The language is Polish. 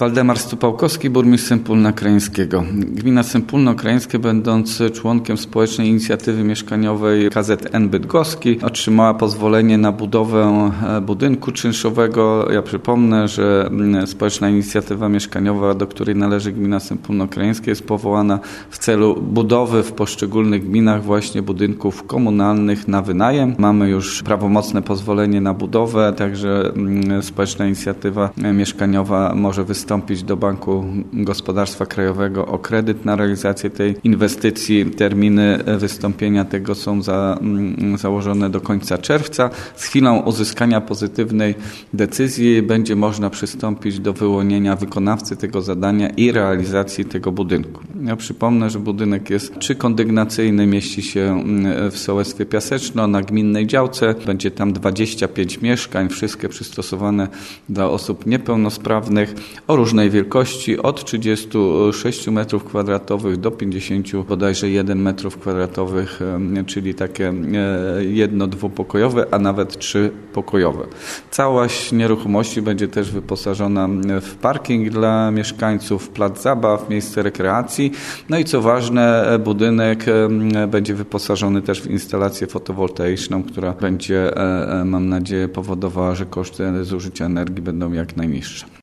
Waldemar Stupałkowski, burmistrz Sępólna Krajeńskiego. Gmina Sępólno Krajeńskie, będąc członkiem społecznej inicjatywy mieszkaniowej KZN Bydgoski, otrzymała pozwolenie na budowę budynku czynszowego. Ja przypomnę, że społeczna inicjatywa mieszkaniowa, do której należy gmina Sępólno Krajeńskie, jest powołana w celu budowy w poszczególnych gminach właśnie budynków komunalnych na wynajem. Mamy już prawomocne pozwolenie na budowę, także społeczna inicjatywa mieszkaniowa może wystąpić do Banku Gospodarstwa Krajowego o kredyt na realizację tej inwestycji. Terminy wystąpienia tego są założone do końca czerwca. Z chwilą uzyskania pozytywnej decyzji będzie można przystąpić do wyłonienia wykonawcy tego zadania i realizacji tego budynku. Ja przypomnę, że budynek jest trzykondygnacyjny, mieści się w sołectwie Piaseczno na gminnej działce. Będzie tam 25 mieszkań, wszystkie przystosowane dla osób niepełnosprawnych o różnej wielkości, od 36 m2 do 50 bodajże 1 m2, czyli takie jedno-dwupokojowe, a nawet trzypokojowe. Całość nieruchomości będzie też wyposażona w parking dla mieszkańców, plac zabaw, miejsce rekreacji. No i co ważne, budynek będzie wyposażony też w instalację fotowoltaiczną, która będzie, mam nadzieję, powodowała, że koszty zużycia energii będą jak najniższe.